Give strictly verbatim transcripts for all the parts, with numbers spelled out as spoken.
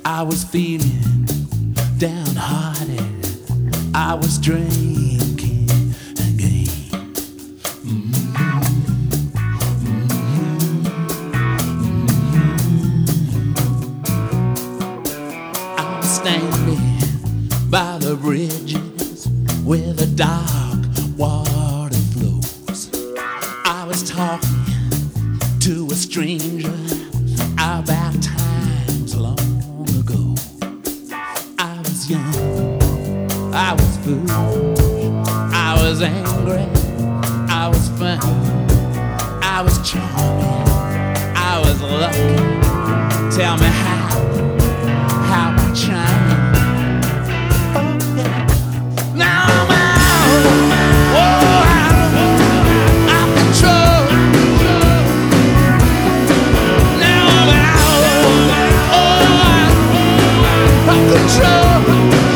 I was feeling downhearted. I was drinking again. Mm-hmm. Mm-hmm. I was standing by the bridges where the dark water flows. I was talking to a stranger about times long ago. I was young, I was foolish, I was angry, I was fun, I was charming, I was lucky. Tell me how, how I changed. Oh yeah. Now I'm out, oh, out, out of control. Now I'm out, oh, out of control.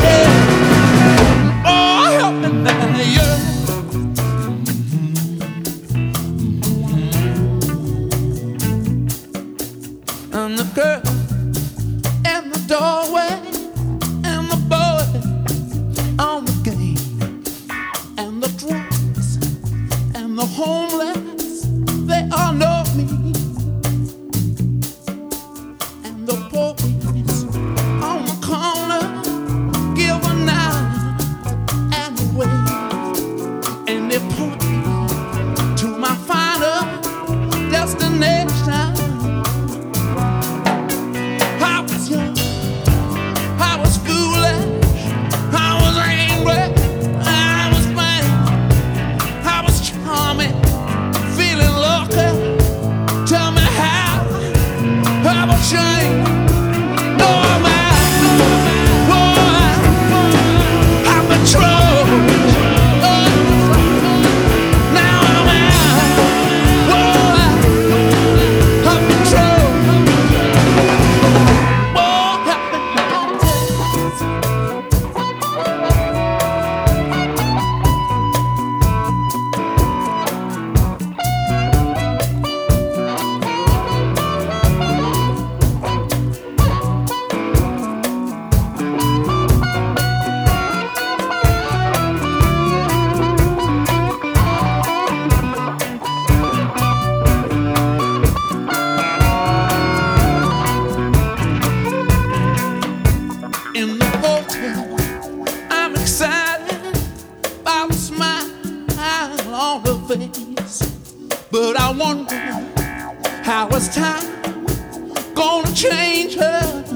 And the girl in the doorway, and the boy on the game, and the drunks and the homeless, they all know me. And the police on the corner give a nod and a wave, and they point me to my final destination. Shame. No, I'm out. Oh, I'm in trouble. Oh, now I'm out. Oh, I'm in trouble. Oh, in the hotel, I'm excited by the smile on her face, but I wonder how is time gonna change her.